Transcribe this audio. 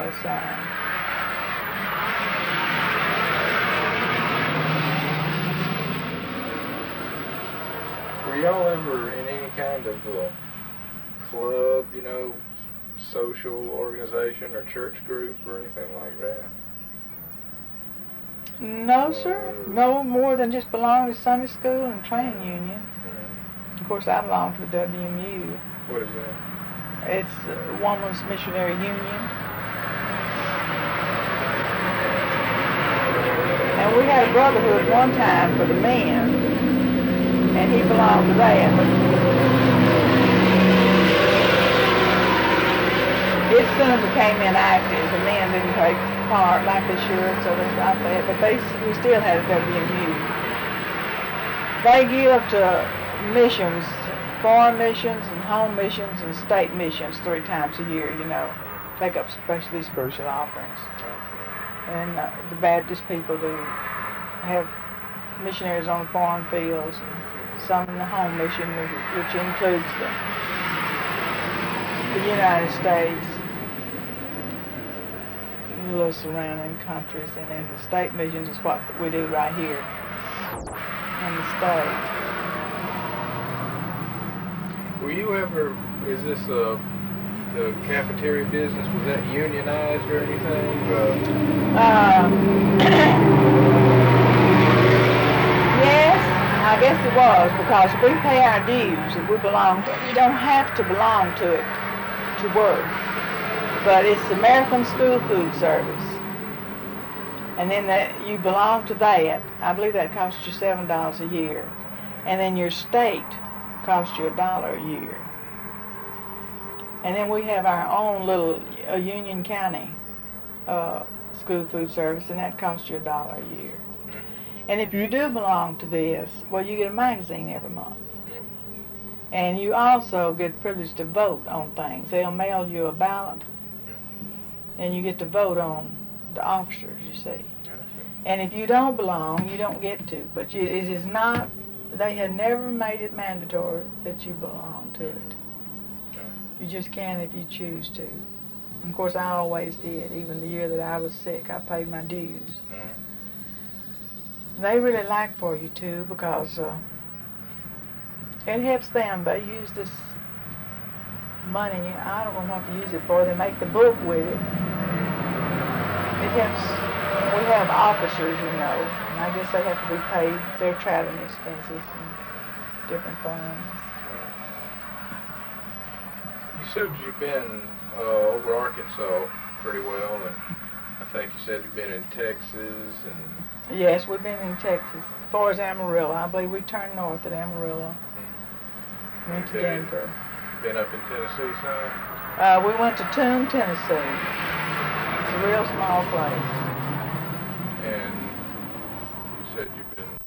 dollar sign. Were y'all ever in any kind of club, social organization or church group or anything like that? No, sir. No more than just belong to Sunday school and training union. Of course, I belong to the WMU. What is that? It's Women's Missionary Union. And we had a brotherhood one time for the men, and he belonged to that. It soon became inactive. The men didn't take part like they should, so they stopped that. But we still had a WMU. They give to missions, foreign missions and home missions and state missions 3 times a year, take up especially spiritual offerings. And the Baptist people do have missionaries on the foreign fields, and some in the home mission, which includes the United States, and the little surrounding countries, and then the state missions is what we do right here in the state. Were you ever, is this the cafeteria business, was that unionized or anything? Yes, I guess it was, because we pay our dues. If we belong to it, you don't have to belong to it to work. But it's American School Food Service. And then you belong to that. I believe that costs you $7 a year. And then your state costs you $1 a year. And then we have our own little Union County School Food Service, and that costs you $1 a year. And if you do belong to this, well, you get a magazine every month. And you also get the privilege to vote on things. They'll mail you a ballot, and you get to vote on the officers, you see. And if you don't belong, you don't get to. But it is not, they have never made it mandatory that you belong to it. You just can if you choose to. And of course, I always did. Even the year that I was sick, I paid my dues. They really like for you to, because it helps them. They use this money, I don't know what to use it for. They make the book with it. It helps. We have officers, and I guess they have to be paid their traveling expenses and different things. You said you've been over Arkansas pretty well, and I think you said you've been in Texas and... Yes, we've been in Texas, as far as Amarillo. I believe we turned north at Amarillo. Went to Denver. Been up in Tennessee some? We went to Toone, Tennessee. It's a real small place. And you said you've been